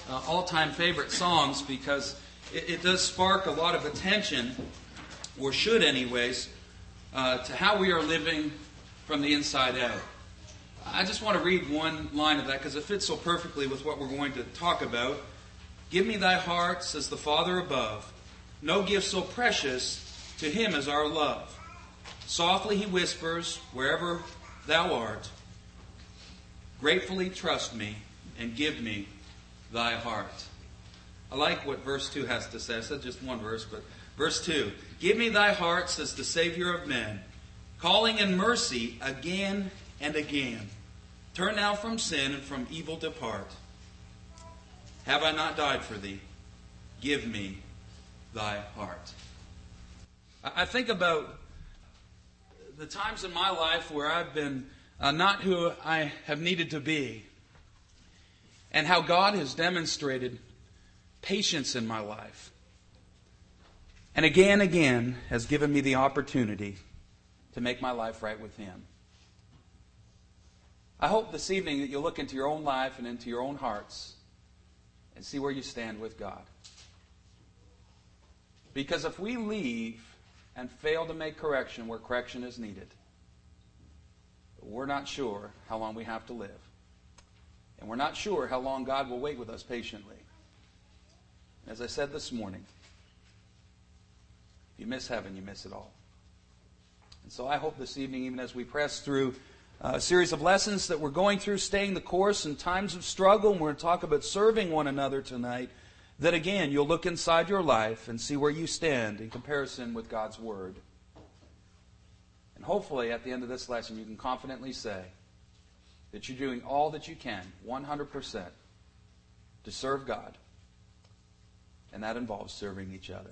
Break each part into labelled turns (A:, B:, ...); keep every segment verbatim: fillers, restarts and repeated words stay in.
A: uh, all-time favorite songs because it, it does spark a lot of attention, or should anyways, uh, to how we are living from the inside out. I just want to read one line of that because it fits so perfectly with what we're going to talk about. Give me thy heart, says the Father above. No gift so precious to him as our love. Softly he whispers, wherever thou art, gratefully trust me and give me thy heart. I like what verse two has to say. I said just one verse, but verse two. Give me thy heart, says the Savior of men, calling in mercy again and again. Turn now from sin and from evil depart. Have I not died for thee? Give me thy heart. I think about the times in my life where I've been uh, not who I have needed to be, and how God has demonstrated patience in my life, and again and again has given me the opportunity to make my life right with Him. I hope this evening that you'll look into your own life and into your own hearts and see where you stand with God. Because if we leave and fail to make correction where correction is needed, we're not sure how long we have to live. And we're not sure how long God will wait with us patiently. As I said this morning, if you miss heaven, you miss it all. And so I hope this evening, even as we press through a series of lessons that we're going through, staying the course in times of struggle, and we're going to talk about serving one another tonight, that again, you'll look inside your life and see where you stand in comparison with God's Word. And hopefully, at the end of this lesson, you can confidently say that you're doing all that you can, one hundred percent, to serve God. And that involves serving each other.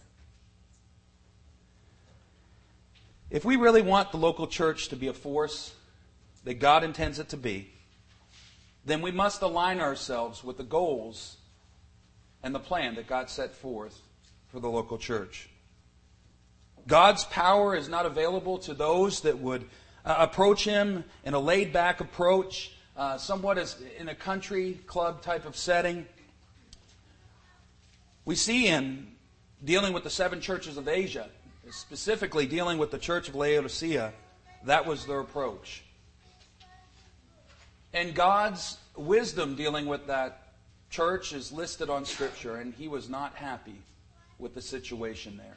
A: If we really want the local church to be a force that God intends it to be, then we must align ourselves with the goals and the plan that God set forth for the local church. God's power is not available to those that would uh, approach Him in a laid-back approach, uh, somewhat as in a country club type of setting. We see in dealing with the seven churches of Asia, specifically dealing with the church of Laodicea, that was their approach. And God's wisdom dealing with that church is listed on Scripture, and He was not happy with the situation there.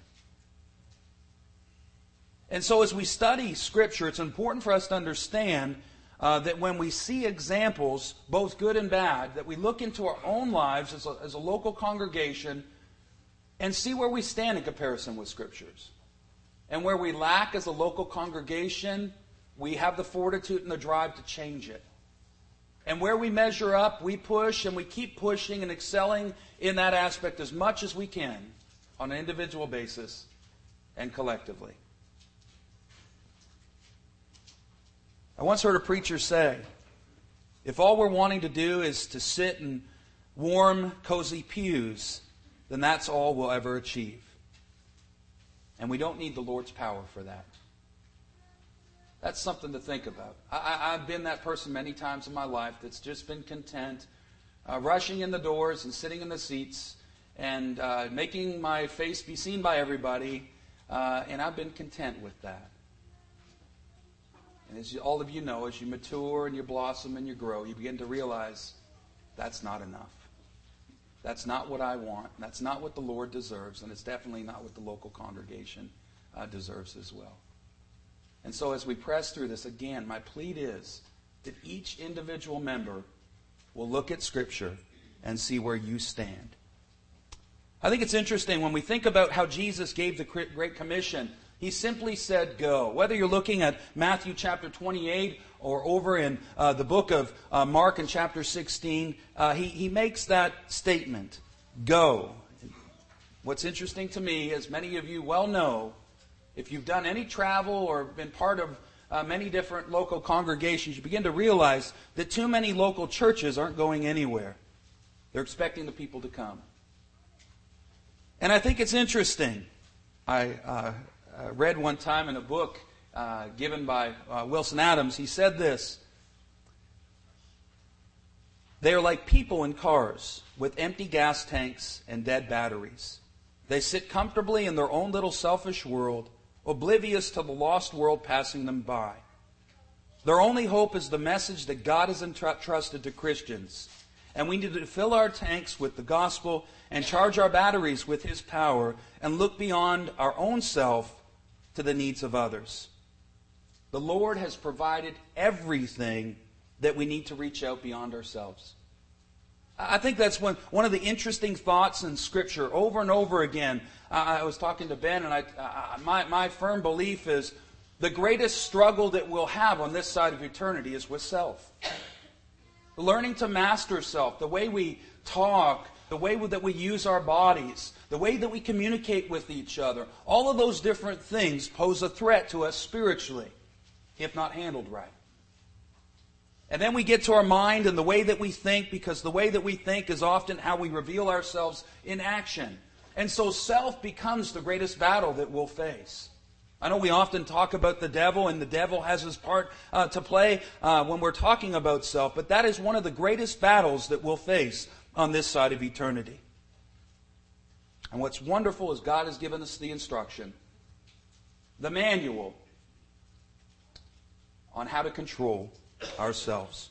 A: And so as we study Scripture, it's important for us to understand uh, that when we see examples, both good and bad, that we look into our own lives as a, as a local congregation and see where we stand in comparison with Scriptures. And where we lack as a local congregation, we have the fortitude and the drive to change it. And where we measure up, we push and we keep pushing and excelling in that aspect as much as we can on an individual basis and collectively. I once heard a preacher say, if all we're wanting to do is to sit in warm, cozy pews, then that's all we'll ever achieve. And we don't need the Lord's power for that. That's something to think about. I, I, I've been that person many times in my life that's just been content, uh, rushing in the doors and sitting in the seats and uh, making my face be seen by everybody, uh, and I've been content with that. And as you, all of you know, as you mature and you blossom and you grow, you begin to realize that's not enough. That's not what I want. That's not what the Lord deserves, and it's definitely not what the local congregation uh, deserves as well. And so as we press through this, again, my plea is that each individual member will look at Scripture and see where you stand. I think it's interesting when we think about how Jesus gave the Great Commission. He simply said, go. Whether you're looking at Matthew chapter twenty-eight or over in uh, the book of uh, Mark in chapter sixteen, uh, he, he makes that statement, go. What's interesting to me, as many of you well know, if you've done any travel or been part of uh, many different local congregations, you begin to realize that too many local churches aren't going anywhere. They're expecting the people to come. And I think it's interesting. I uh, uh, read one time in a book uh, given by uh, Wilson Adams, he said this, They are like people in cars with empty gas tanks and dead batteries. They sit comfortably in their own little selfish world, oblivious to the lost world passing them by. Their only hope is the message that God has entrusted to Christians. And we need to fill our tanks with the gospel and charge our batteries with His power and look beyond our own self to the needs of others. The Lord has provided everything that we need to reach out beyond ourselves. I think that's one, one of the interesting thoughts in Scripture over and over again. I, I was talking to Ben, and I, I, my, my firm belief is the greatest struggle that we'll have on this side of eternity is with self. Learning to master self, the way we talk, the way that we use our bodies, the way that we communicate with each other, all of those different things pose a threat to us spiritually, if not handled right. And then we get to our mind and the way that we think, because the way that we think is often how we reveal ourselves in action. And so self becomes the greatest battle that we'll face. I know we often talk about the devil, and the devil has his part uh, to play uh, when we're talking about self, but that is one of the greatest battles that we'll face on this side of eternity. And what's wonderful is God has given us the instruction, the manual on how to control ourselves.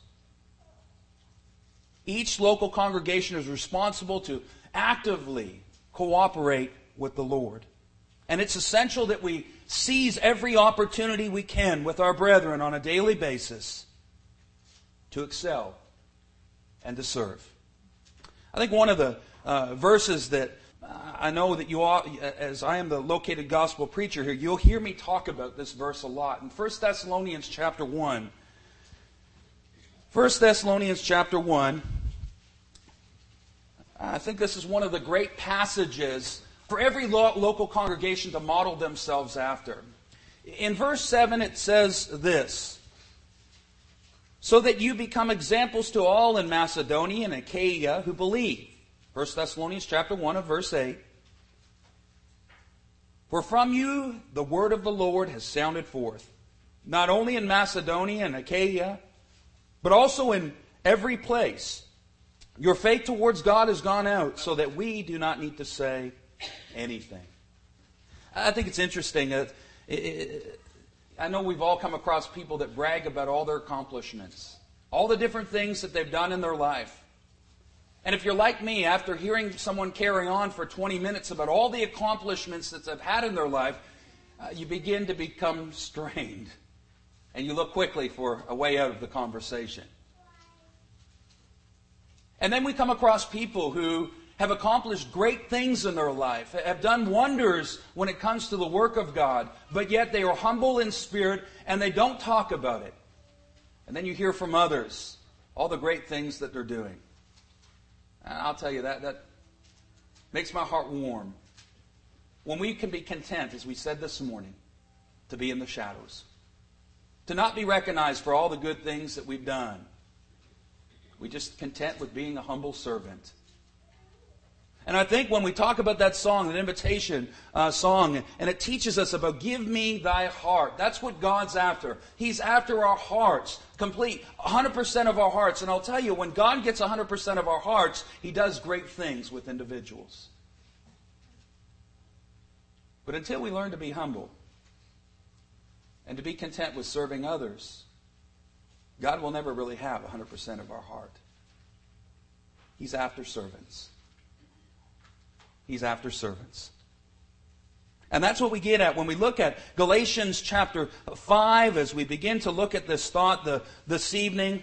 A: Each local congregation is responsible to actively cooperate with the Lord. And it's essential that we seize every opportunity we can with our brethren on a daily basis to excel and to serve. I think one of the uh, verses that I know that you all, as I am the located gospel preacher here, you'll hear me talk about this verse a lot. In First Thessalonians chapter one, First Thessalonians chapter one, I think this is one of the great passages for every lo- local congregation to model themselves after. In verse seven it says this, so that you become examples to all in Macedonia and Achaia who believe. First Thessalonians chapter one and verse eight. For from you the word of the Lord has sounded forth, not only in Macedonia and Achaia, but also in every place. Your faith towards God has gone out, so that we do not need to say anything. I think it's interesting. Uh, it, it, I know we've all come across people that brag about all their accomplishments, all the different things that they've done in their life. And if you're like me, after hearing someone carry on for twenty minutes about all the accomplishments that they've had in their life, uh, you begin to become strained. And you look quickly for a way out of the conversation. And then we come across people who have accomplished great things in their life, have done wonders when it comes to the work of God, but yet they are humble in spirit and they don't talk about it. And then you hear from others all the great things that they're doing. And I'll tell you, that, that makes my heart warm. When we can be content, as we said this morning, to be in the shadows. To not be recognized for all the good things that we've done. We're just content with being a humble servant. And I think when we talk about that song, an invitation uh, song, and it teaches us about give me thy heart. That's what God's after. He's after our hearts, complete, one hundred percent of our hearts. And I'll tell you, when God gets one hundred percent of our hearts, He does great things with individuals. But until we learn to be humble and to be content with serving others, God will never really have one hundred percent of our heart. He's after servants. He's after servants. And that's what we get at when we look at Galatians chapter five, as we begin to look at this thought the, this evening.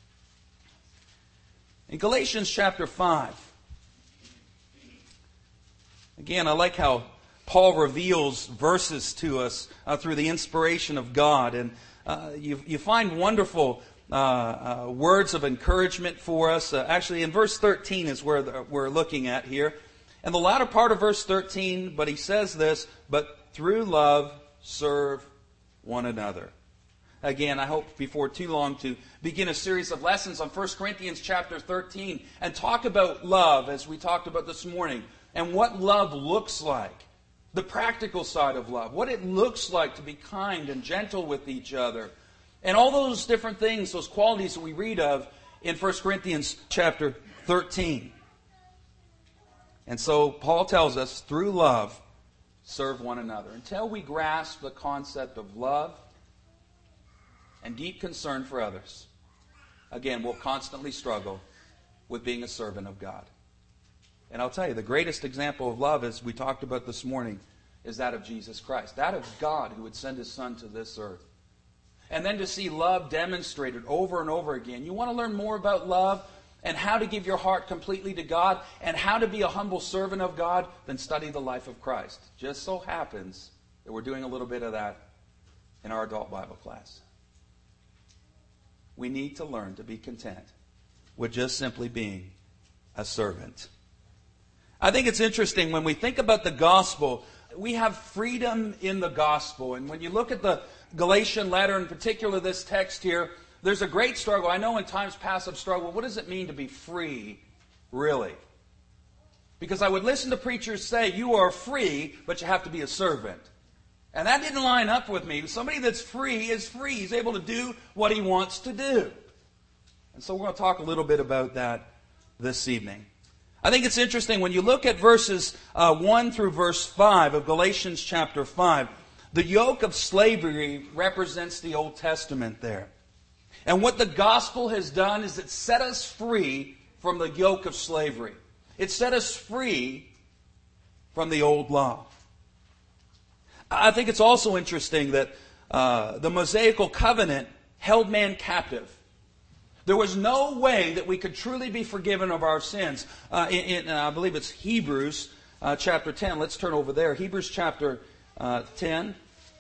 A: In Galatians chapter five, again, I like how Paul reveals verses to us uh, through the inspiration of God. And uh, you, you find wonderful uh, uh, words of encouragement for us. Uh, actually, in verse thirteen is where the, we're looking at here. And the latter part of verse thirteen, but he says this, but through love serve one another. Again, I hope before too long to begin a series of lessons on First Corinthians chapter thirteen and talk about love as we talked about this morning and what love looks like. The practical side of love. What it looks like to be kind and gentle with each other. And all those different things, those qualities that we read of in First Corinthians chapter thirteen. And so Paul tells us, through love, serve one another. Until we grasp the concept of love and deep concern for others, again, we'll constantly struggle with being a servant of God. And I'll tell you, the greatest example of love, as we talked about this morning, is that of Jesus Christ. That of God who would send His Son to this earth. And then to see love demonstrated over and over again. You want to learn more about love and how to give your heart completely to God and how to be a humble servant of God, then study the life of Christ. Just so happens that we're doing a little bit of that in our adult Bible class. We need to learn to be content with just simply being a servant. I think it's interesting when we think about the gospel, we have freedom in the gospel. And when you look at the Galatian letter, in particular this text here, there's a great struggle. I know in times past I've struggled. What does it mean to be free, really? Because I would listen to preachers say, you are free, but you have to be a servant. And that didn't line up with me. Somebody that's free is free. He's able to do what he wants to do. And so we're going to talk a little bit about that this evening. I think it's interesting when you look at verses uh, one through verse five of Galatians chapter five, the yoke of slavery represents the Old Testament there. And what the gospel has done is it set us free from the yoke of slavery. It set us free from the old law. I think it's also interesting that uh, the Mosaical covenant held man captive. There was no way that we could truly be forgiven of our sins. Uh, in, in uh, I believe it's Hebrews uh, chapter ten. Let's turn over there. Hebrews chapter uh, ten.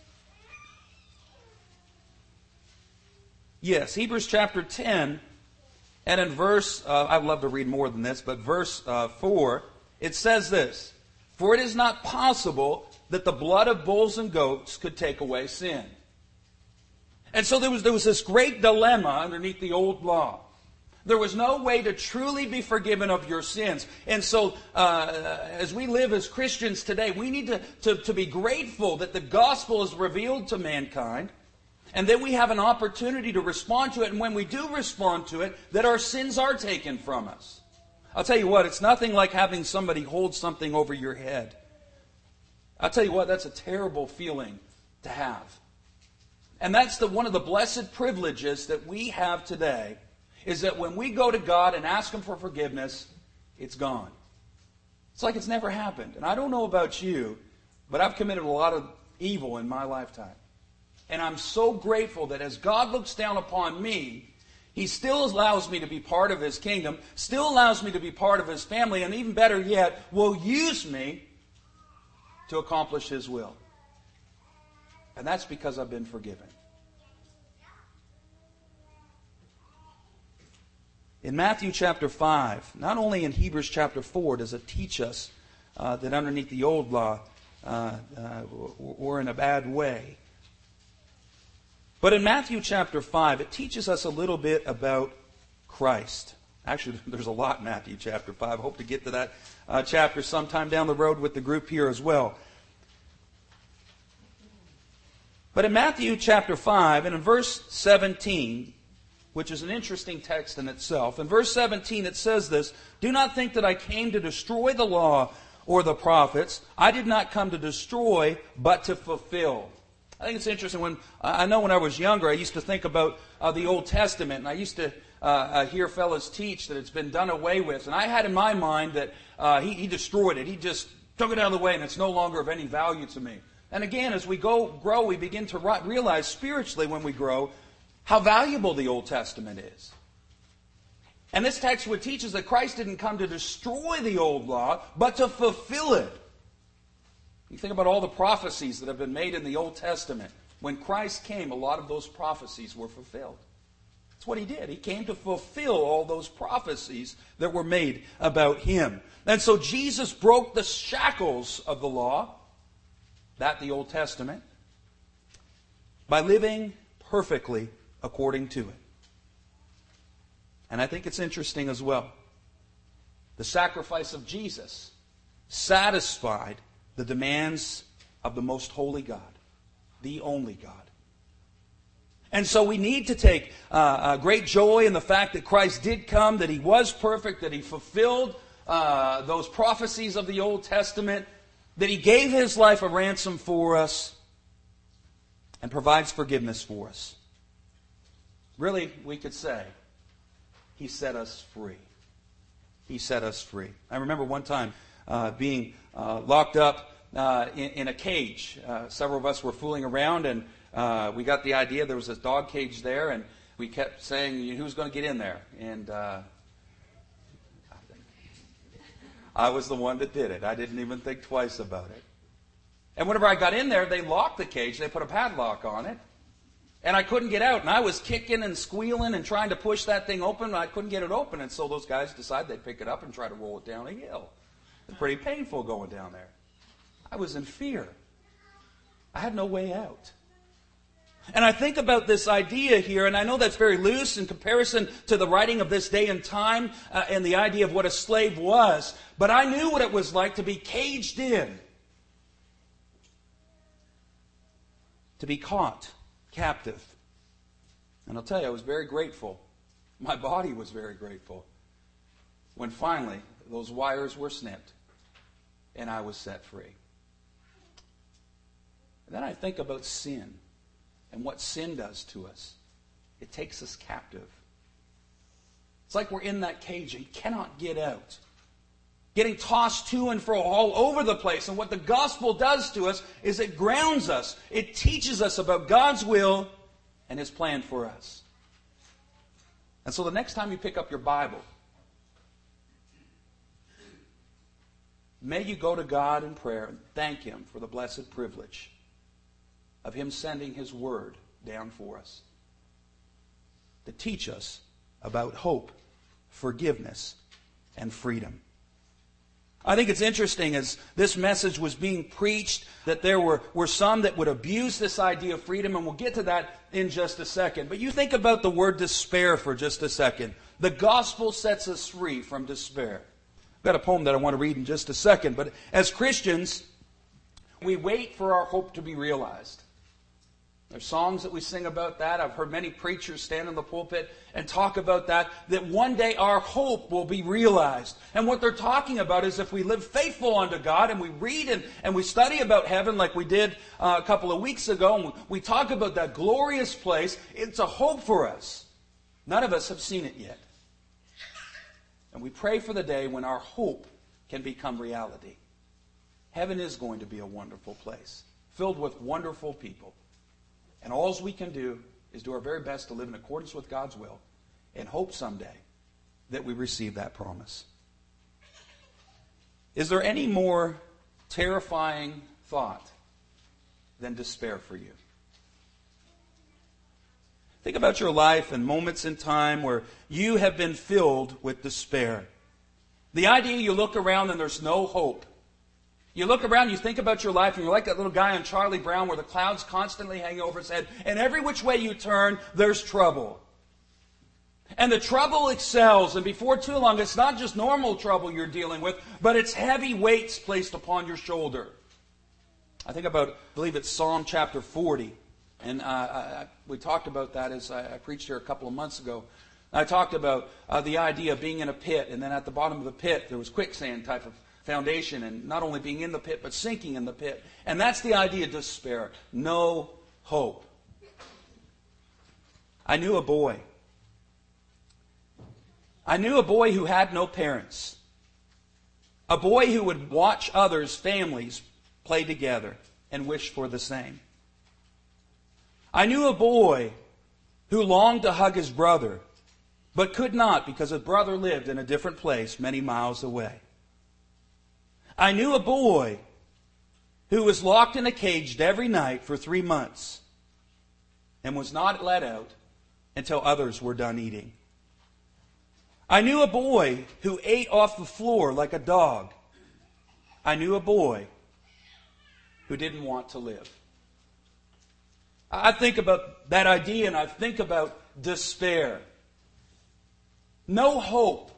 A: Yes, Hebrews chapter ten, and in verse, uh, I'd love to read more than this, but verse uh, four, it says this, "For it is not possible that the blood of bulls and goats could take away sin." And so there was, there was this great dilemma underneath the old law. There was no way to truly be forgiven of your sins. And so uh, as we live as Christians today, we need to, to, to be grateful that the gospel is revealed to mankind. And that we have an opportunity to respond to it. And when we do respond to it, that our sins are taken from us. I'll tell you what, it's nothing like having somebody hold something over your head. I'll tell you what, that's a terrible feeling to have. And that's the, one of the blessed privileges that we have today, is that when we go to God and ask Him for forgiveness, it's gone. It's like it's never happened. And I don't know about you, but I've committed a lot of evil in my lifetime. And I'm so grateful that as God looks down upon me, He still allows me to be part of His kingdom, still allows me to be part of His family, and even better yet, will use me to accomplish His will. And that's because I've been forgiven. In Matthew chapter five, not only in Hebrews chapter four does it teach us uh, that underneath the old law uh, uh, we're in a bad way, but in Matthew chapter five, it teaches us a little bit about Christ. Actually, there's a lot in Matthew chapter five. I hope to get to that uh, chapter sometime down the road with the group here as well. But in Matthew chapter five, and in verse seventeen, which is an interesting text in itself, in verse seventeen it says this, "Do not think that I came to destroy the law or the prophets. I did not come to destroy, but to fulfill." I think it's interesting. When I know when I was younger, I used to think about uh, the Old Testament, and I used to uh, uh, hear fellows teach that it's been done away with. And I had in my mind that uh, he, he destroyed it. He just took it out of the way, and it's no longer of any value to me. And again, as we go grow, we begin to realize spiritually when we grow how valuable the Old Testament is. And this text would teach us that Christ didn't come to destroy the old law, but to fulfill it. You think about all the prophecies that have been made in the Old Testament. When Christ came, a lot of those prophecies were fulfilled. That's what He did. He came to fulfill all those prophecies that were made about Him. And so Jesus broke the shackles of the law, that the Old Testament, by living perfectly according to it. And I think it's interesting as well. The sacrifice of Jesus satisfied the demands of the most holy God, the only God. And so we need to take uh, uh, great joy in the fact that Christ did come, that He was perfect, that He fulfilled uh, those prophecies of the Old Testament, that He gave His life a ransom for us, and provides forgiveness for us. Really, we could say, He set us free. He set us free. I remember one time uh, being uh, locked up uh, in, in a cage. Uh, several of us were fooling around, and uh, we got the idea there was this dog cage there, and we kept saying, who's going to get in there? And uh, I was the one that did it. I didn't even think twice about it. And whenever I got in there, they locked the cage. They put a padlock on it. And I couldn't get out. And I was kicking and squealing and trying to push that thing open. And I couldn't get it open. And so those guys decided they'd pick it up and try to roll it down a hill. It was pretty painful going down there. I was in fear. I had no way out. And I think about this idea here, and I know that's very loose in comparison to the writing of this day and time uh, and the idea of what a slave was. But I knew what it was like to be caged in. To be caught captive. And I'll tell you, I was very grateful. My body was very grateful when finally those wires were snipped and I was set free. And then I think about sin and what sin does to us. It takes us captive. It's like we're in that cage and cannot get out. Getting tossed to and fro all over the place. And what the gospel does to us is it grounds us. It teaches us about God's will and His plan for us. And so the next time you pick up your Bible, may you go to God in prayer and thank Him for the blessed privilege of Him sending His Word down for us to teach us about hope, forgiveness, and freedom. I think it's interesting as this message was being preached that there were, were some that would abuse this idea of freedom, and we'll get to that in just a second. But you think about the word despair for just a second. The gospel sets us free from despair. I've got a poem that I want to read in just a second. But as Christians, we wait for our hope to be realized. There's songs that we sing about that. I've heard many preachers stand in the pulpit and talk about that, that one day our hope will be realized. And what they're talking about is if we live faithful unto God and we read and, and we study about heaven like we did uh, a couple of weeks ago, and we talk about that glorious place, it's a hope for us. None of us have seen it yet. And we pray for the day when our hope can become reality. Heaven is going to be a wonderful place, filled with wonderful people. And all we can do is do our very best to live in accordance with God's will and hope someday that we receive that promise. Is there any more terrifying thought than despair for you? Think about your life and moments in time where you have been filled with despair. The idea you look around and there's no hope. You look around, you think about your life, and you're like that little guy on Charlie Brown where the clouds constantly hang over his head, and every which way you turn, there's trouble. And the trouble excels, and before too long, it's not just normal trouble you're dealing with, but it's heavy weights placed upon your shoulder. I think about, I believe it's Psalm chapter forty, and uh, I, we talked about that as I, I preached here a couple of months ago. I talked about uh, the idea of being in a pit, and then at the bottom of the pit, there was quicksand type of foundation, and not only being in the pit, but sinking in the pit. And that's the idea of despair. No hope. I knew a boy. I knew a boy who had no parents. A boy who would watch others' families play together and wish for the same. I knew a boy who longed to hug his brother, but could not because his brother lived in a different place many miles away. I knew a boy who was locked in a cage every night for three months and was not let out until others were done eating. I knew a boy who ate off the floor like a dog. I knew a boy who didn't want to live. I think about that idea and I think about despair. No hope.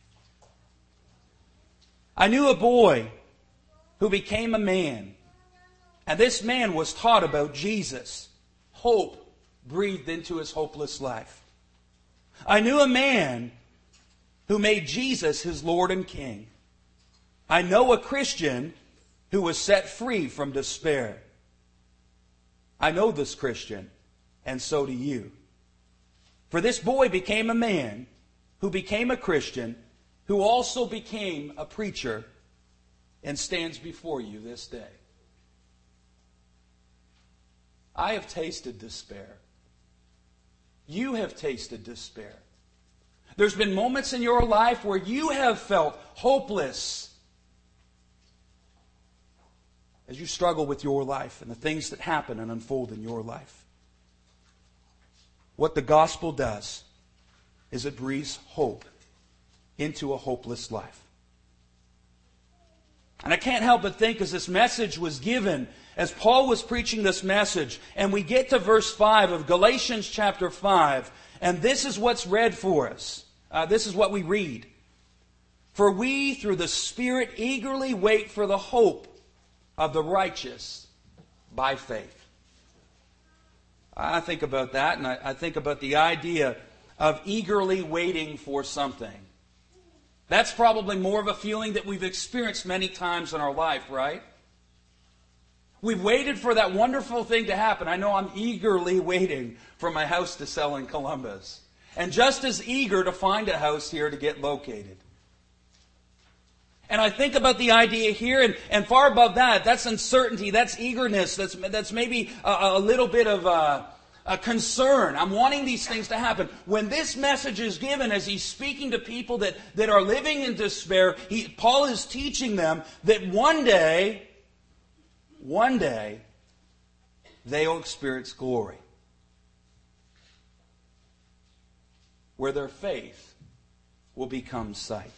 A: I knew a boy who became a man. And this man was taught about Jesus. Hope breathed into his hopeless life. I knew a man who made Jesus his Lord and King. I know a Christian who was set free from despair. I know this Christian, and so do you. For this boy became a man who became a Christian, who also became a preacher, and stands before you this day. I have tasted despair. You have tasted despair. There's been moments in your life where you have felt hopeless as you struggle with your life and the things that happen and unfold in your life. What the gospel does is it breathes hope into a hopeless life. And I can't help but think as this message was given, as Paul was preaching this message, and we get to verse five of Galatians chapter five, and this is what's read for us. Uh, this is what we read. For we, through the Spirit, eagerly wait for the hope of the righteous by faith. I think about that, and I, I think about the idea of eagerly waiting for something. That's probably more of a feeling that we've experienced many times in our life, right? We've waited for that wonderful thing to happen. I know I'm eagerly waiting for my house to sell in Columbus. And just as eager to find a house here to get located. And I think about the idea here, and, and far above that, that's uncertainty, that's eagerness, that's, that's maybe a, a little bit of a, a concern. I'm wanting these things to happen. When this message is given, as he's speaking to people that, that are living in despair, he, Paul is teaching them that one day, one day, they'll experience glory. Where their faith will become sight.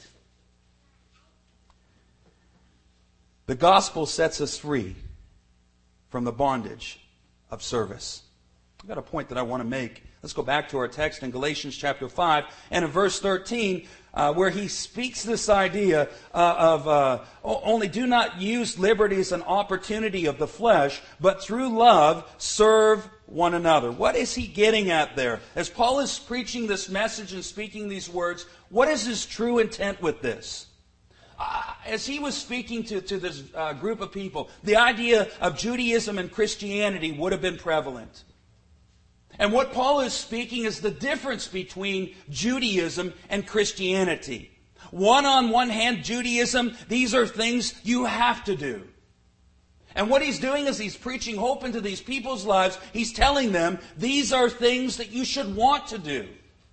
A: The gospel sets us free from the bondage of service. I've got a point that I want to make. Let's go back to our text in Galatians chapter five and in verse thirteen, uh, where he speaks this idea uh, of uh, only do not use liberty as an opportunity of the flesh, but through love serve one another. What is he getting at there? As Paul is preaching this message and speaking these words, what is his true intent with this? Uh, as he was speaking to, to this uh, group of people, the idea of Judaism and Christianity would have been prevalent. And what Paul is speaking is the difference between Judaism and Christianity. One on one hand, Judaism, these are things you have to do. And what he's doing is he's preaching hope into these people's lives. He's telling them these are things that you should want to do.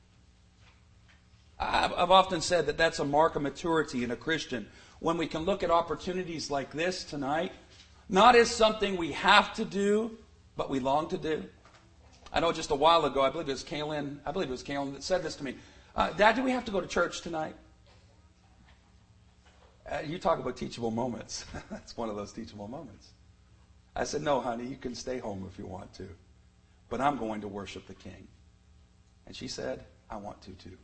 A: I've often said that that's a mark of maturity in a Christian. When we can look at opportunities like this tonight, not as something we have to do, but we long to do. I know just a while ago, I believe it was Kaylin, I believe it was Kaylin that said this to me. Uh, Dad, do we have to go to church tonight? Uh, you talk about teachable moments. That's one of those teachable moments. I said, no, honey, you can stay home if you want to. But I'm going to worship the King. And she said, I want to too.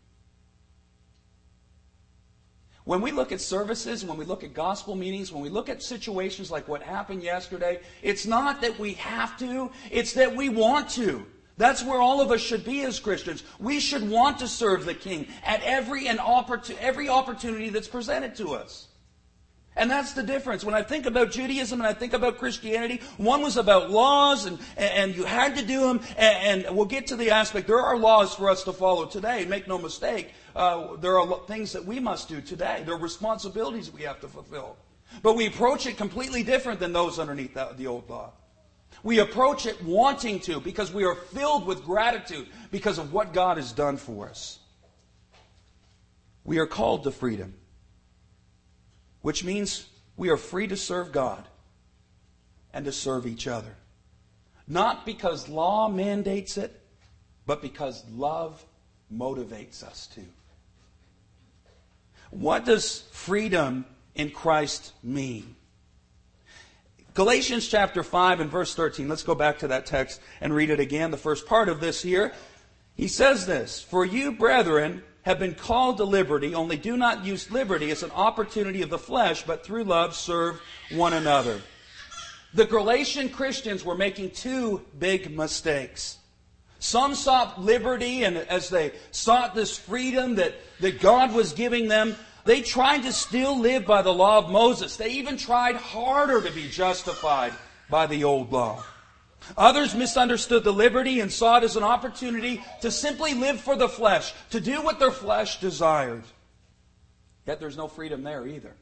A: When we look at services, when we look at gospel meetings, when we look at situations like what happened yesterday, it's not that we have to, it's that we want to. That's where all of us should be as Christians. We should want to serve the King at every, and opportu- every opportunity that's presented to us. And that's the difference. When I think about Judaism and I think about Christianity, one was about laws and, and you had to do them. And, and we'll get to the aspect, there are laws for us to follow today. Make no mistake. Uh, there are things that we must do today. There are responsibilities we have to fulfill. But we approach it completely different than those underneath the, the old law. We approach it wanting to because we are filled with gratitude because of what God has done for us. We are called to freedom, which means we are free to serve God and to serve each other. Not because law mandates it, but because love motivates us to. What does freedom in Christ mean? Galatians chapter five and verse thirteen. Let's go back to that text and read it again. The first part of this here. He says this, for you, brethren, have been called to liberty, only do not use liberty as an opportunity of the flesh, but through love serve one another. The Galatian Christians were making two big mistakes. Some sought liberty, and as they sought this freedom that, that God was giving them, they tried to still live by the law of Moses. They even tried harder to be justified by the old law. Others misunderstood the liberty and saw it as an opportunity to simply live for the flesh, to do what their flesh desired. Yet there's no freedom there either.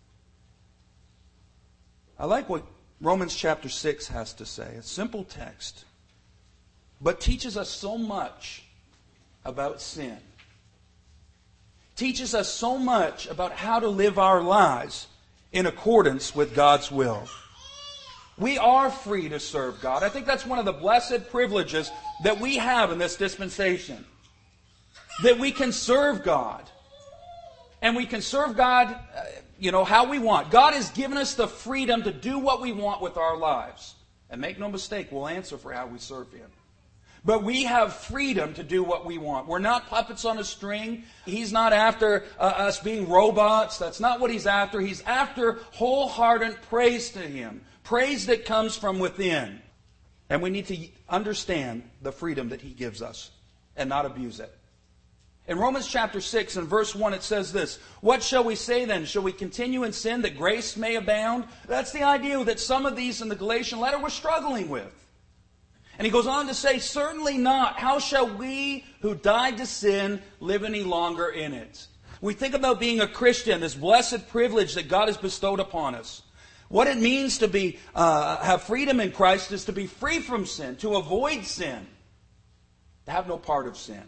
A: I like what Romans chapter six has to say. A simple text, but teaches us so much about sin. Teaches us so much about how to live our lives in accordance with God's will. We are free to serve God. I think that's one of the blessed privileges that we have in this dispensation. That we can serve God. And we can serve God, uh, you know, how we want. God has given us the freedom to do what we want with our lives. And make no mistake, we'll answer for how we serve Him. But we have freedom to do what we want. We're not puppets on a string. He's not after uh, us being robots. That's not what He's after. He's after wholehearted praise to Him. Praise that comes from within. And we need to understand the freedom that He gives us and not abuse it. In Romans chapter six and verse one it says this, "What shall we say then? Shall we continue in sin that grace may abound?" That's the idea that some of these in the Galatian letter were struggling with. And he goes on to say, "Certainly not. How shall we who died to sin live any longer in it?" We think about being a Christian, this blessed privilege that God has bestowed upon us. What it means to be uh, have freedom in Christ is to be free from sin, to avoid sin, to have no part of sin.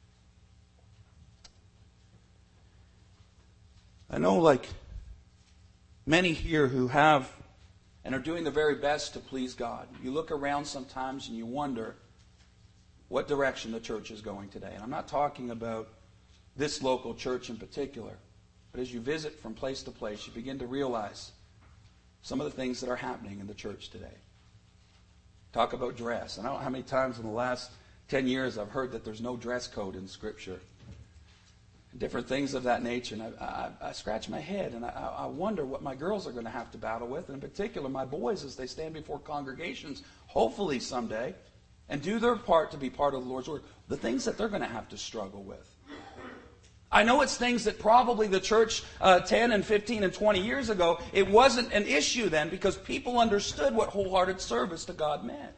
A: I know, like many here who have and are doing the very best to please God, you look around sometimes and you wonder what direction the church is going today. And I'm not talking about this local church in particular, but as you visit from place to place, you begin to realize some of the things that are happening in the church today. Talk about dress. I don't know how many times in the last ten years I've heard that there's no dress code in Scripture. Different things of that nature. And I, I, I scratch my head and I, I wonder what my girls are going to have to battle with. And in particular, my boys as they stand before congregations, hopefully someday, and do their part to be part of the Lord's Word. The things that they're going to have to struggle with. I know it's things that probably the church uh, ten and fifteen and twenty years ago, it wasn't an issue then because people understood what wholehearted service to God meant.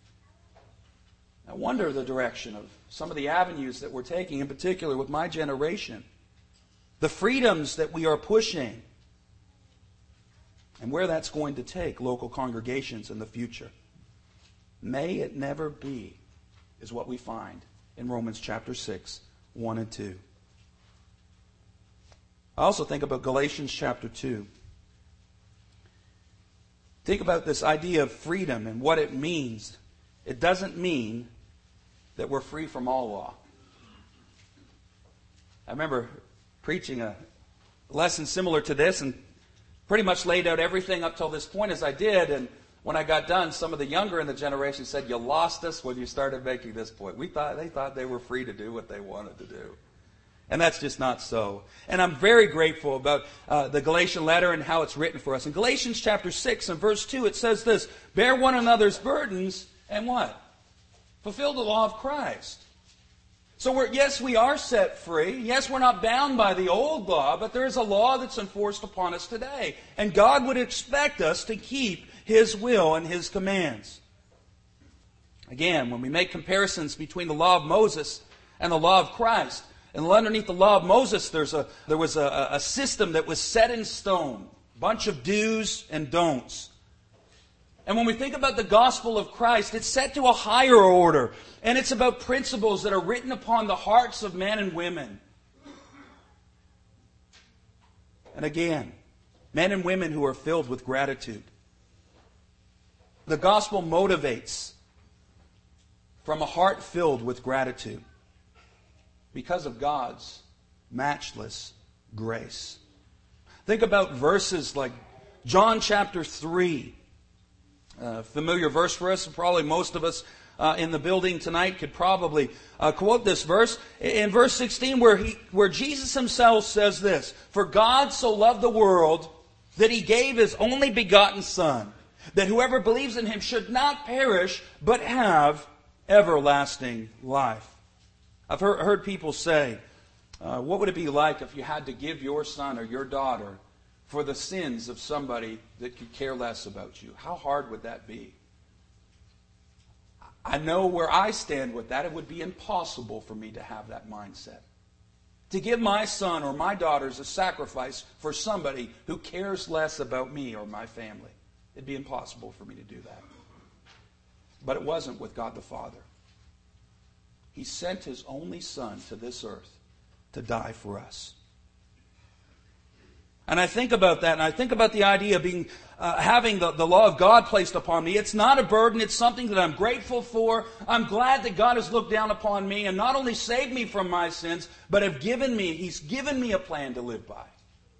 A: I wonder the direction of some of the avenues that we're taking, in particular with my generation. The freedoms that we are pushing. And where that's going to take local congregations in the future. May it never be, is what we find in Romans chapter six, one and two. I also think about Galatians chapter two. Think about this idea of freedom and what it means. It doesn't mean that we're free from all law. I remember preaching a lesson similar to this and pretty much laid out everything up till this point as I did. And when I got done, some of the younger in the generation said, "You lost us when you started making this point." We thought they thought they were free to do what they wanted to do. And that's just not so. And I'm very grateful about uh, the Galatian letter and how it's written for us. In Galatians chapter six and verse two, it says this, "Bear one another's burdens," and what? Fulfill the law of Christ. So we're, yes, we are set free. Yes, we're not bound by the old law, but there is a law that's enforced upon us today. And God would expect us to keep His will and His commands. Again, when we make comparisons between the law of Moses and the law of Christ, and underneath the law of Moses, there's a, there was a, a system that was set in stone. A bunch of do's and don'ts. And when we think about the gospel of Christ, it's set to a higher order. And it's about principles that are written upon the hearts of men and women. And again, men and women who are filled with gratitude. The gospel motivates from a heart filled with gratitude because of God's matchless grace. Think about verses like John chapter three. A familiar verse for us. Probably most of us uh, in the building tonight could probably uh, quote this verse. In verse sixteen, where he, where Jesus Himself says this, "For God so loved the world that He gave His only begotten Son, that whoever believes in Him should not perish, but have everlasting life. I've heard, heard people say, uh, what would it be like if you had to give your son or your daughter for the sins of somebody that could care less about you? How hard would that be? I know where I stand with that. It would be impossible for me to have that mindset. To give my son or my daughter as a sacrifice for somebody who cares less about me or my family. It'd be impossible for me to do that. But it wasn't with God the Father. He sent His only Son to this earth to die for us. And I think about that, and I think about the idea of being, uh, having the, the law of God placed upon me. It's not a burden. It's something that I'm grateful for. I'm glad that God has looked down upon me and not only saved me from my sins, but have given me, He's given me a plan to live by.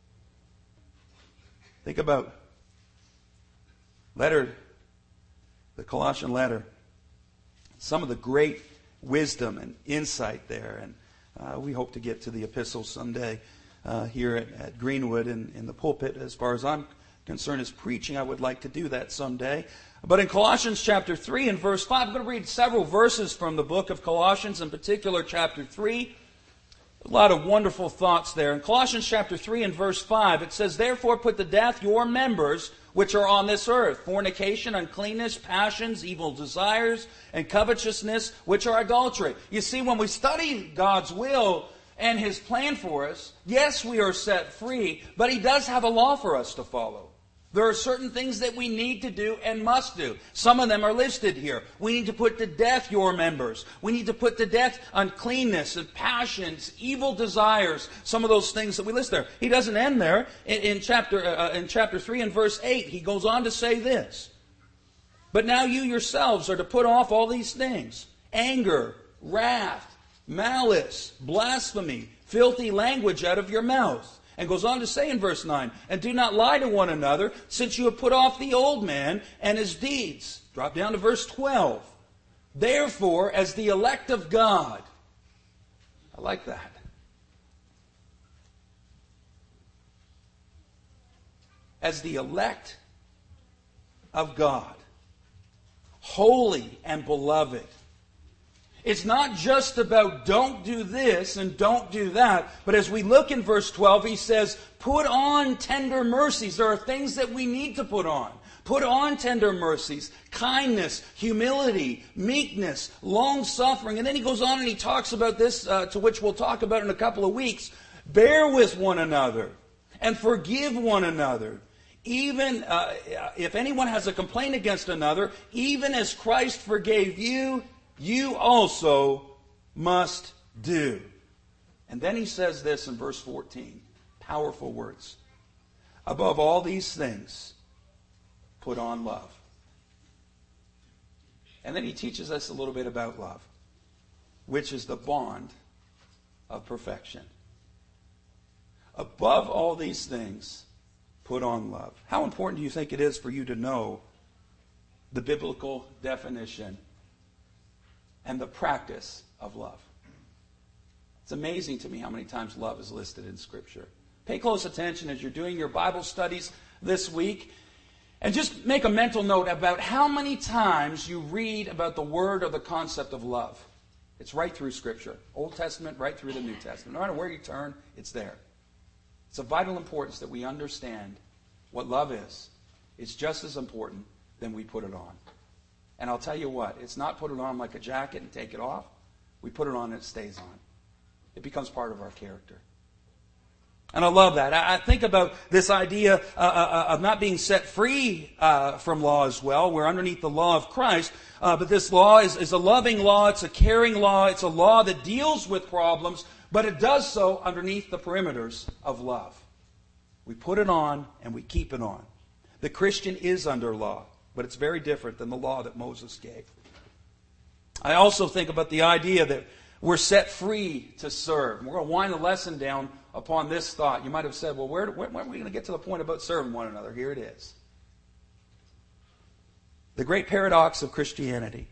A: Think about letter, the Colossian letter. Some of the great wisdom and insight there. And uh, we hope to get to the epistles someday. Uh, here at, at Greenwood in, in the pulpit. As far as I'm concerned as preaching, I would like to do that someday. But in Colossians chapter three and verse five, I'm going to read several verses from the book of Colossians, in particular chapter three. A lot of wonderful thoughts there. In Colossians chapter three and verse five, it says, "Therefore put to death your members which are on this earth, fornication, uncleanness, passions, evil desires, and covetousness, which are idolatry." You see, when we study God's will and His plan for us, yes, we are set free, but He does have a law for us to follow. There are certain things that we need to do and must do. Some of them are listed here. We need to put to death your members. We need to put to death uncleanness and passions, evil desires, some of those things that we list there. He doesn't end there. In, in, chapter, uh, in chapter three and verse eight, he goes on to say this, "But now you yourselves are to put off all these things: anger, wrath, malice, blasphemy, filthy language out of your mouth." And goes on to say in verse nine, "And do not lie to one another, since you have put off the old man and his deeds." Drop down to verse twelve. "Therefore, as the elect of God," I like that. "As the elect of God, holy and beloved." It's not just about don't do this and don't do that. But as we look in verse twelve, he says, put on tender mercies. There are things that we need to put on. Put on tender mercies, kindness, humility, meekness, long-suffering. And then he goes on and he talks about this, uh, to which we'll talk about in a couple of weeks. Bear with one another and forgive one another. Even uh, if anyone has a complaint against another, even as Christ forgave you, you also must do. And then he says this in verse fourteen. Powerful words. "Above all these things, put on love." And then he teaches us a little bit about love, which is the bond of perfection. Above all these things, put on love. How important do you think it is for you to know the biblical definition and the practice of love? It's amazing to me how many times love is listed in Scripture. Pay close attention as you're doing your Bible studies this week, and just make a mental note about how many times you read about the word or the concept of love. It's right through Scripture. Old Testament, right through the New Testament. No matter where you turn, it's there. It's of vital importance that we understand what love is. It's just as important than we put it on. And I'll tell you what, it's not put it on like a jacket and take it off. We put it on and it stays on. It becomes part of our character. And I love that. I think about this idea uh, of not being set free uh, from law as well. We're underneath the law of Christ. Uh, but this law is, is a loving law. It's a caring law. It's a law that deals with problems. But it does so underneath the perimeters of love. We put it on and we keep it on. The Christian is under law. But it's very different than the law that Moses gave. I also think about the idea that we're set free to serve. And we're going to wind the lesson down upon this thought. You might have said, well, where, where, when are we going to get to the point about serving one another? Here it is. The great paradox of Christianity.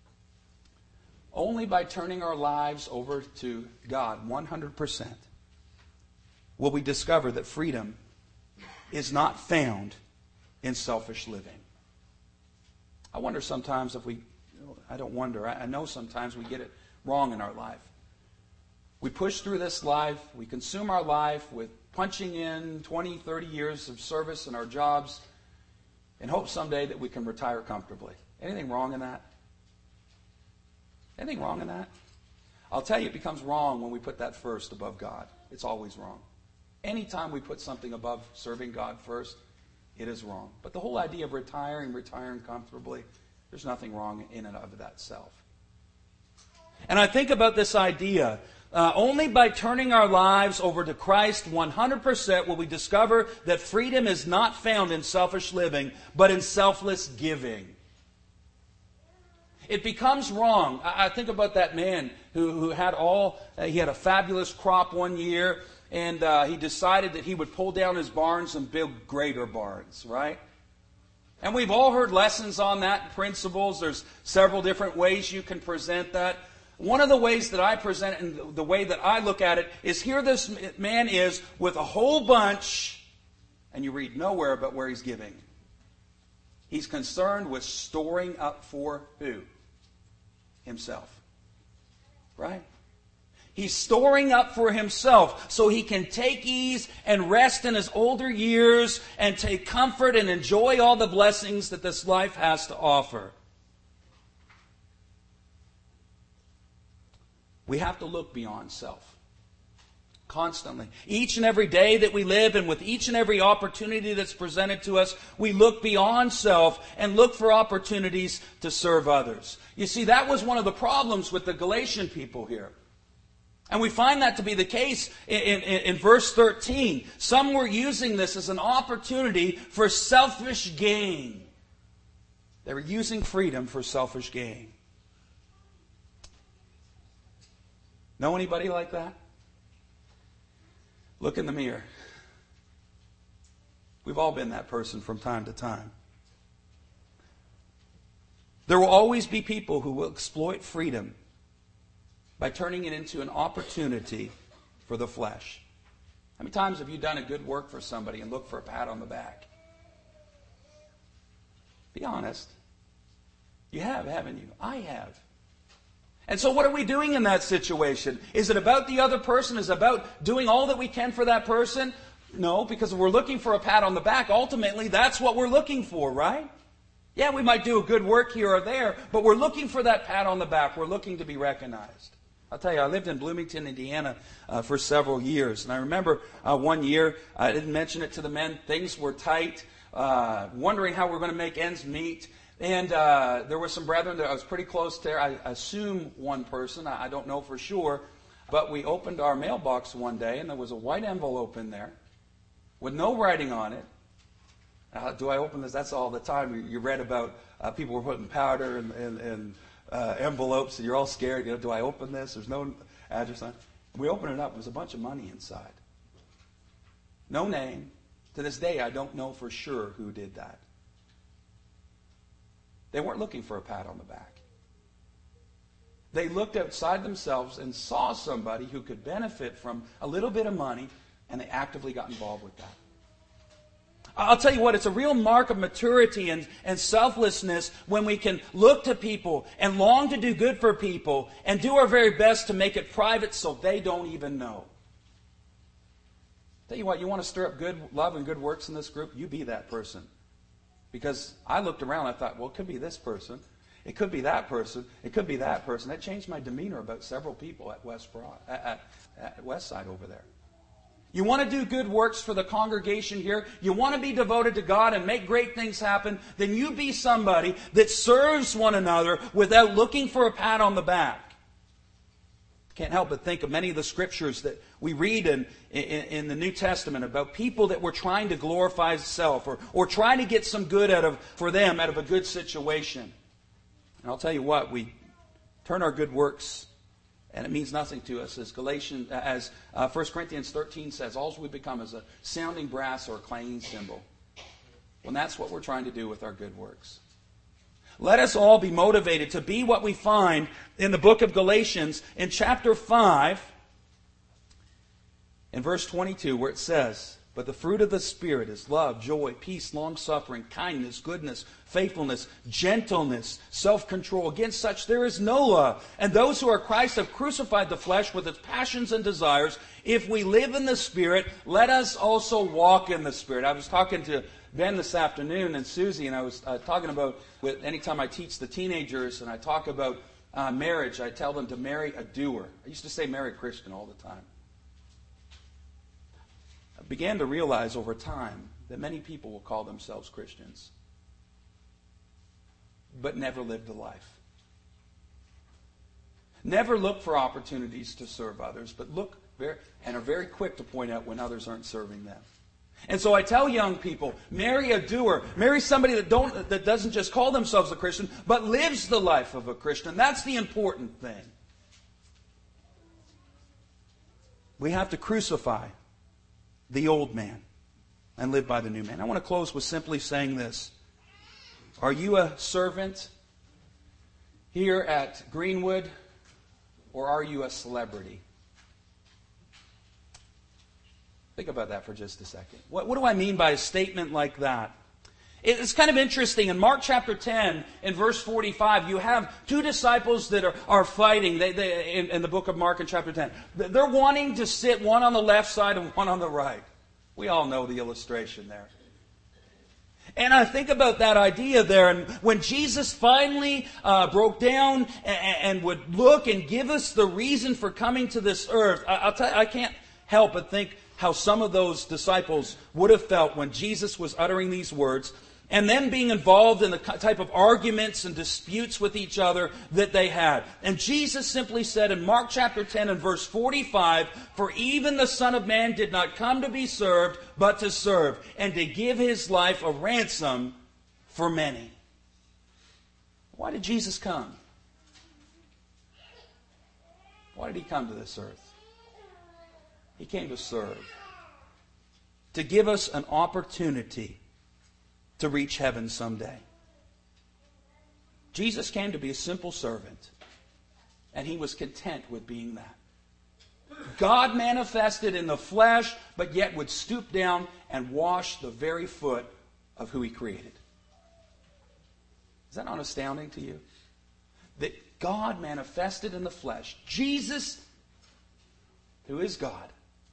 A: Only by turning our lives over to God one hundred percent will we discover that freedom is not found in selfish living. I wonder sometimes if we I don't wonder. I know sometimes we get it wrong in our life. We push through this life. We consume our life with punching in twenty, thirty years of service in our jobs and hope someday that we can retire comfortably. Anything wrong in that? Anything wrong in that? I'll tell you, it becomes wrong when we put that first above God. It's always wrong. Anytime we put something above serving God first, it is wrong. But the whole idea of retiring, retiring comfortably, there's nothing wrong in and of that self. And I think about this idea. Uh, only by turning our lives over to Christ one hundred percent will we discover that freedom is not found in selfish living, but in selfless giving. It becomes wrong. I, I think about that man who, who had all, uh, he had a fabulous crop one year, and uh, he decided that he would pull down his barns and build greater barns, right? And we've all heard lessons on that, principles. There's several different ways you can present that. One of the ways that I present it, and the way that I look at it, is here this man is with a whole bunch, and you read nowhere but where he's giving. He's concerned with storing up for who? Himself. Right? He's storing up for himself so he can take ease and rest in his older years and take comfort and enjoy all the blessings that this life has to offer. We have to look beyond self. Constantly. Each and every day that we live, and with each and every opportunity that's presented to us, we look beyond self and look for opportunities to serve others. You see, that was one of the problems with the Galatian people here. And we find that to be the case in, in, in verse thirteen. Some were using this as an opportunity for selfish gain. They were using freedom for selfish gain. Know anybody like that? Look in the mirror. We've all been that person from time to time. There will always be people who will exploit freedom by turning it into an opportunity for the flesh. How many times have you done a good work for somebody and looked for a pat on the back? Be honest. You have, haven't you? I have. And so what are we doing in that situation? Is it about the other person? Is it about doing all that we can for that person? No, because if we're looking for a pat on the back, ultimately that's what we're looking for, right? Yeah, we might do a good work here or there, but we're looking for that pat on the back. We're looking to be recognized. I'll tell you, I lived in Bloomington, Indiana uh, for several years. And I remember uh, one year, I didn't mention it to the men, things were tight, uh, wondering how we're going to make ends meet. And uh, there were some brethren that I was pretty close to. I assume one person. I, I don't know for sure. But we opened our mailbox one day, and there was a white envelope in there with no writing on it. Uh, do I open this? That's all the time. You, you read about uh, people were putting powder in, in, in uh, envelopes, and you're all scared. You know, do I open this? There's no address on it. We opened it up. There was a bunch of money inside. No name. To this day, I don't know for sure who did that. They weren't looking for a pat on the back. They looked outside themselves and saw somebody who could benefit from a little bit of money, and they actively got involved with that. I'll tell you what, it's a real mark of maturity and, and selflessness when we can look to people and long to do good for people and do our very best to make it private so they don't even know. Tell you what, you want to stir up good love and good works in this group? You be that person. Because I looked around and I thought, well, it could be this person. It could be that person. It could be that person. That changed my demeanor about several people at West Broad, at, at, at West Side over there. You want to do good works for the congregation here? You want to be devoted to God and make great things happen? Then you be somebody that serves one another without looking for a pat on the back. Can't help but think of many of the scriptures that we read in, in, in the New Testament about people that were trying to glorify self or, or trying to get some good out of for them out of a good situation. And I'll tell you what, we turn our good works and it means nothing to us. As Galatians, as uh, First Corinthians thirteen says, all we become is a sounding brass or a clanging cymbal. When that's what we're trying to do with our good works. Let us all be motivated to be what we find in the book of Galatians in chapter five, in verse twenty-two, where it says, But the fruit of the Spirit is love, joy, peace, long-suffering, kindness, goodness, faithfulness, gentleness, self-control. Against such there is no law. And those who are Christ have crucified the flesh with its passions and desires. If we live in the Spirit, let us also walk in the Spirit. I was talking to Ben this afternoon and Susie, and I was uh, talking about, with anytime I teach the teenagers and I talk about uh, marriage, I tell them to marry a doer. I used to say marry a Christian all the time. I began to realize over time that many people will call themselves Christians, but never lived a life. Never look for opportunities to serve others, but look very, and are very quick to point out when others aren't serving them. And so I tell young people, marry a doer. Marry somebody that don't that doesn't just call themselves a Christian, but lives the life of a Christian. That's the important thing. We have to crucify the old man and live by the new man. I want to close with simply saying this. Are you a servant here at Greenwood, or are you a celebrity? Think about that for just a second. What, what do I mean by a statement like that? It's kind of interesting. In Mark chapter ten, in verse forty-five, you have two disciples that are, are fighting they, they, in, in the book of Mark in chapter ten. They're wanting to sit one on the left side and one on the right. We all know the illustration there. And I think about that idea there. And when Jesus finally uh, broke down and, and would look and give us the reason for coming to this earth, I, I'll tell you, I can't help but think how some of those disciples would have felt when Jesus was uttering these words, and then being involved in the type of arguments and disputes with each other that they had. And Jesus simply said in Mark chapter ten and verse forty-five, "For even the Son of Man did not come to be served, but to serve, and to give His life a ransom for many." Why did Jesus come? Why did He come to this earth? He came to serve. To give us an opportunity to reach heaven someday. Jesus came to be a simple servant, and He was content with being that. God manifested in the flesh, but yet would stoop down and wash the very foot of who He created. Is that not astounding to you? That God manifested in the flesh. Jesus, who is God,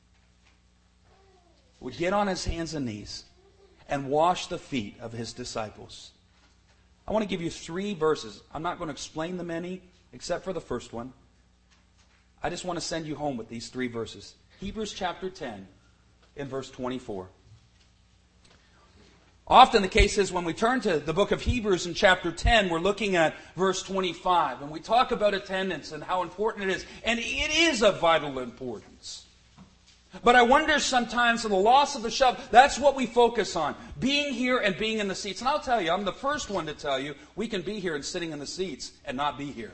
A: would get on His hands and knees and wash the feet of His disciples. I want to give you three verses. I'm not going to explain them any, except for the first one. I just want to send you home with these three verses. Hebrews chapter ten, in verse twenty-four. Often the case is when we turn to the book of Hebrews in chapter ten, we're looking at verse twenty-five. And we talk about attendance and how important it is. And it is of vital importance. But I wonder sometimes in the loss of the shovel, that's what we focus on. Being here and being in the seats. And I'll tell you, I'm the first one to tell you, we can be here and sitting in the seats and not be here.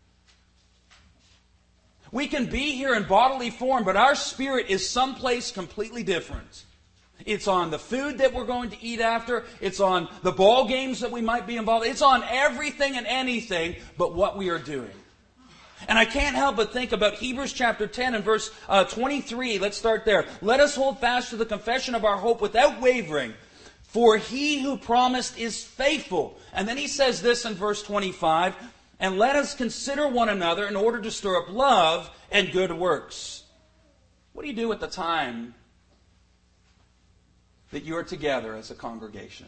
A: We can be here in bodily form, but our spirit is someplace completely different. It's on the food that we're going to eat after. It's on the ball games that we might be involved in. It's on everything and anything but what we are doing. And I can't help but think about Hebrews chapter ten and verse uh, twenty-three. Let's start there. "Let us hold fast to the confession of our hope without wavering, for He who promised is faithful." And then he says this in verse twenty-five, "And let us consider one another in order to stir up love and good works." What do you do at the time that you are together as a congregation?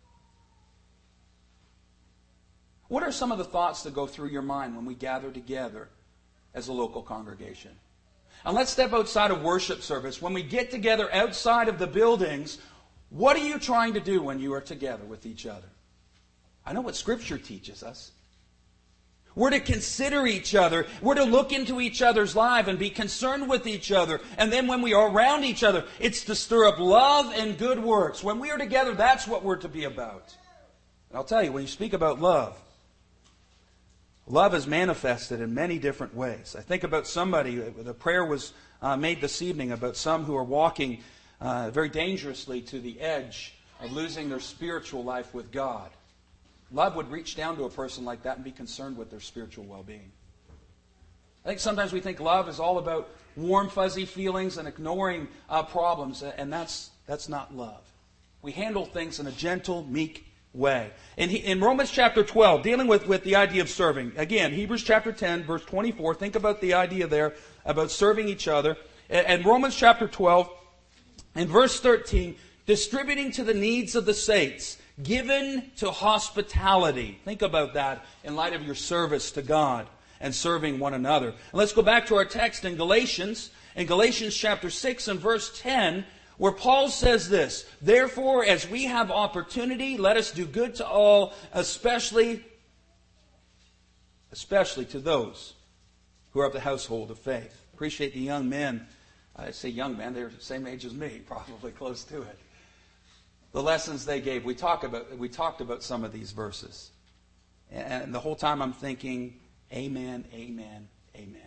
A: What are some of the thoughts that go through your mind when we gather together as a local congregation? And let's step outside of worship service. When we get together outside of the buildings, what are you trying to do when you are together with each other? I know what Scripture teaches us. We're to consider each other. We're to look into each other's life and be concerned with each other. And then when we are around each other, it's to stir up love and good works. When we are together, that's what we're to be about. And I'll tell you, when you speak about love, love is manifested in many different ways. I think about somebody, the prayer was uh, made this evening about some who are walking uh, very dangerously to the edge of losing their spiritual life with God. Love would reach down to a person like that and be concerned with their spiritual well-being. I think sometimes we think love is all about warm, fuzzy feelings and ignoring uh, problems, and that's That's not love. We handle things in a gentle, meek way. In, in Romans chapter twelve, dealing with, with the idea of serving. Again, Hebrews chapter ten, verse twenty-four. Think about the idea there about serving each other. And, and Romans chapter twelve, in verse thirteen, distributing to the needs of the saints, given to hospitality. Think about that in light of your service to God and serving one another. And let's go back to our text in Galatians. In Galatians chapter six and verse ten, where Paul says this, therefore, as we have opportunity, let us do good to all, especially, especially to those who are of the household of faith. Appreciate the young men. I say young men, they're the same age as me, probably close to it. The lessons they gave. We talk about we talked about some of these verses. And the whole time I'm thinking, amen, amen, amen.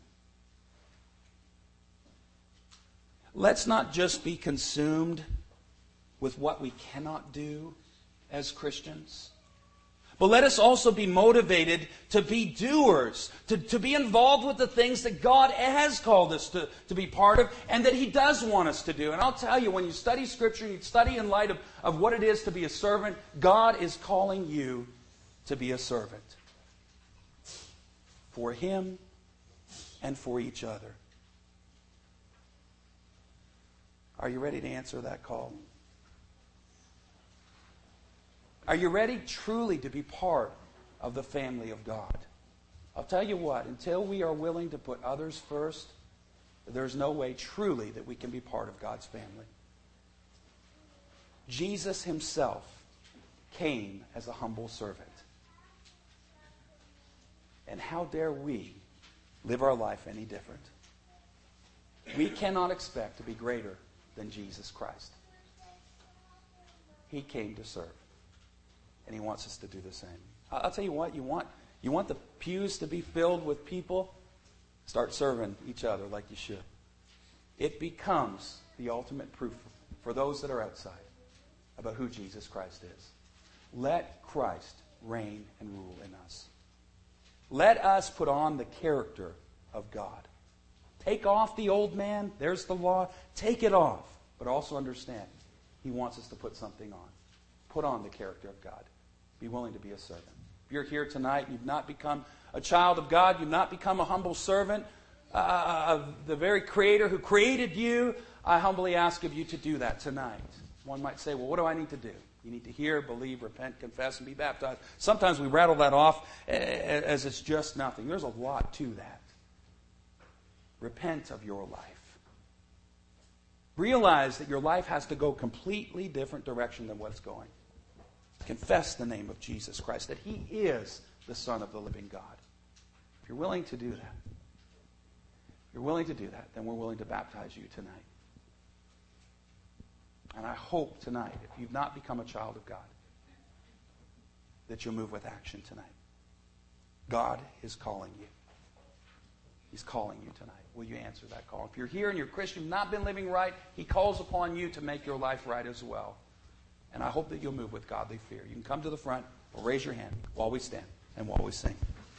A: Let's not just be consumed with what we cannot do as Christians, but let us also be motivated to be doers, to, to be involved with the things that God has called us to, to be part of and that He does want us to do. And I'll tell you, when you study Scripture, you study in light of, of what it is to be a servant, God is calling you to be a servant for Him and for each other. Are you ready to answer that call? Are you ready truly to be part of the family of God? I'll tell you what, until we are willing to put others first, there's no way truly that we can be part of God's family. Jesus Himself came as a humble servant. And how dare we live our life any different? We cannot expect to be greater than Jesus Christ. He came to serve. And He wants us to do the same. I'll tell you what, you want you want the pews to be filled with people? Start serving each other like you should. It becomes the ultimate proof for those that are outside about who Jesus Christ is. Let Christ reign and rule in us. Let us put on the character of God. Take off the old man. There's the law. Take it off. But also understand, He wants us to put something on. Put on the character of God. Be willing to be a servant. If you're here tonight and you've not become a child of God, you've not become a humble servant uh, of the very Creator who created you, I humbly ask of you to do that tonight. One might say, well, what do I need to do? You need to hear, believe, repent, confess, and be baptized. Sometimes we rattle that off as it's just nothing. There's a lot to that. Repent of your life. Realize that your life has to go a completely different direction than what it's going. Confess the name of Jesus Christ, that He is the Son of the living God. If you're willing to do that, if you're willing to do that, then we're willing to baptize you tonight. And I hope tonight, if you've not become a child of God, that you'll move with action tonight. God is calling you. He's calling you tonight. Will you answer that call? If you're here and you're a Christian, you've not been living right, He calls upon you to make your life right as well. And I hope that you'll move with godly fear. You can come to the front or raise your hand while we stand and while we sing.